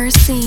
Mercy।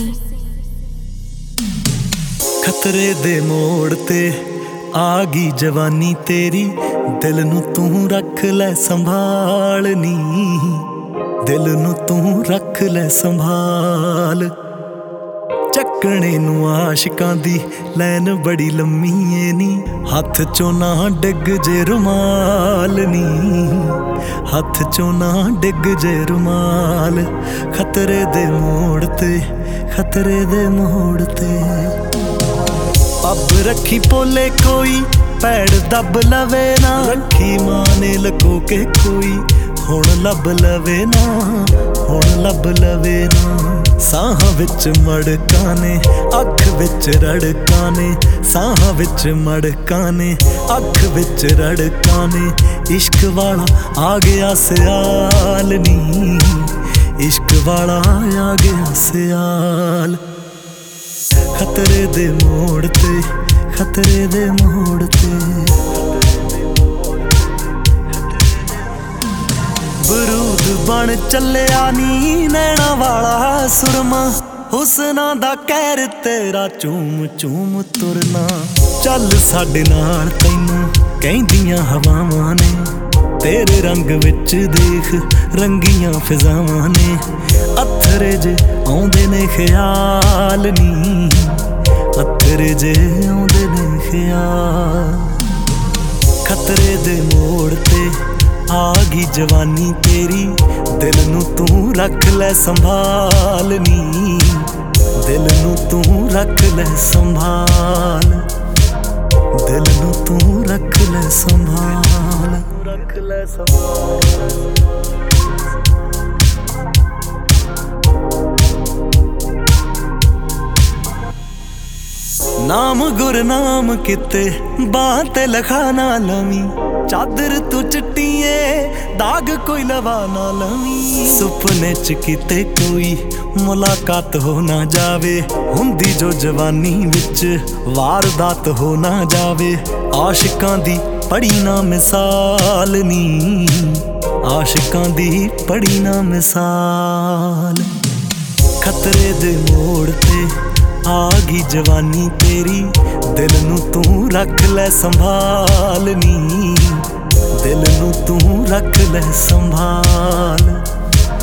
खतरे दे मोड़ ते आ गई जवानी तेरी, दिल नू तू रख ले संभाल नी, दिल नू तू रख ले संभाल। ਚੱਕਣੇ ਨੂੰ ਆਸ਼ਿਕਾਂ ਦੀ ਲੈਨ ਬੜੀ ਲੰਮੀ ਏ ਨੀ, ਹੱਥ ਚੋਂ ਨਾ ਡਿੱਗ ਜੇ ਰੁਮਾਲ ਨੀ, ਹੱਥ ਚੋਂ ਨਾ ਡਿੱਗ ਜੇ ਰੁਮਾਲ। ਖਤਰੇ ਦੇ ਮੋੜ ਤੇ, ਖਤਰੇ ਦੇ ਮੋੜ ਤੇ ਪੱਬ ਰੱਖੀ ਪੋਲੇ ਕੋਈ ਪੈੜ ਦੱਬ ਲਵੇ ਨਾ, ਰੱਖੀ ਮਾਂ ਨੇ ਲਕੋ ਕੇ ਕੋਈ ਹੁਣ ਲੱਭ ਲਵੇ ਨਾ, ਹੁਣ ਲੱਭ ਲਵੇ ਨਾ। ਸਾਹਾਂ ਵਿੱਚ ਮੜਕਾਂ ਨੇ, ਅੱਖ ਵਿੱਚ ਰੜਕਾਂ ਨੇ, ਸਾਹਾਂ ਵਿੱਚ ਮੜਕਾਂ ਨੇ, ਅੱਖ ਵਿੱਚ ਰੜਕਾਂ ਨੇ। ਇਸ਼ਕ ਵਾਲਾ ਆ ਗਿਆ ਸਿਆਲ ਨੀ, ਇਸ਼ਕ ਵਾਲਾ ਆ ਗਿਆ ਸਿਆਲ। ਖਤਰੇ ਦੇ ਮੋੜ ਤੇ, ਖਤਰੇ ਦੇ ਮੋੜ ਤੇ ਬਰੂਦ ਬਣ ਚੱਲਿਆ ਨੀ ਨੈਣਾ ਵਾਲਾ ਸੁਰਮਾ, ਹੁਸਨਾ ਦਾ ਕਹਿਰ ਤੇਰਾ ਚੂਮ ਚੂਮ ਤੁਰਨਾ। ਚੱਲ ਸਾਡੇ ਨਾਲ ਤੈਨੂੰ ਕਹਿੰਦੀਆਂ ਹਵਾਵਾਂ ਨੇ, ਤੇਰੇ ਰੰਗ ਵਿੱਚ ਦੇਖ ਰੰਗੀਆਂ ਫਿਜ਼ਾਵਾਂ ਨੇ। ਅੱਥਰੇ ਜੇ ਆਉਂਦੇ ਨੇ ਖਿਆਲ ਨੀ, ਅੱਥਰੇ ਜੇ ਆਉਂਦੇ ਨੇ ਖਿਆਲ। ਖਤਰੇ ਦੇ ਮੋੜ ਤੇ ਆ ਗਈ ਜਵਾਨੀ ਤੇਰੀ, ਦਿਲ ਨੂੰ ਤੂੰ ਰੱਖ ਲੈ ਸੰਭਾਲ ਨੀ, ਦਿਲ ਨੂੰ ਤੂੰ ਰੱਖ ਲੈ ਸੰਭਾਲ, ਦਿਲ ਨੂੰ ਤੂੰ ਰੱਖ ਲੈ ਸੰਭਾਲ, ਰੱਖ ਲੈ ਸੰਭਾਲ। ਨਾਮ ਗੁਰਨਾਮ ਕਿਤੇ ਬਾਹ ਤੇ ਲਖਾ ਨਾ ਲਵੀਂ, ਚਾਦਰ ਤੂੰ ਚਿੱਟੀਏ ਦਾਗ ਕੋਈ ਲਵਾ ਨਾ ਲਵੀਂ। ਸੁਪਨੇ ਚ ਕਿਤੇ ਕੋਈ ਮੁਲਾਕਾਤ ਹੋ ਨਾ ਜਾਵੇ, ਹੁੰਦੀ ਜੋ ਜਵਾਨੀ ਵਿੱਚ ਵਾਰਦਾਤ ਹੋ ਨਾ ਜਾਵੇ। ਆਸ਼ਿਕਾਂ ਦੀ ਪੜੀ ਨਾ ਮਿਸਾਲ ਨੀ, ਆਸ਼ਿਕਾਂ ਦੀ ਪੜੀ ਨਾ ਮਿਸਾਲ। ਖਤਰੇ ਦੇ ਮੋੜ ਤੇ ਆ ਗਈ ਜਵਾਨੀ ਤੇਰੀ, ਦਿਲ ਨੂੰ ਤੂੰ ਰੱਖ ਲੈ ਸੰਭਾਲ ਨੀ, ਦਿਲ ਨੂੰ ਤੂੰ ਰੱਖ ਲੈ ਸੰਭਾਲ,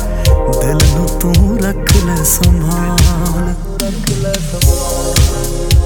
ਦਿਲ ਨੂੰ ਤੂੰ ਰੱਖ ਲੈ ਸੰਭਾਲ, ਰੱਖ ਲੈ ਸੰਭਾਲ।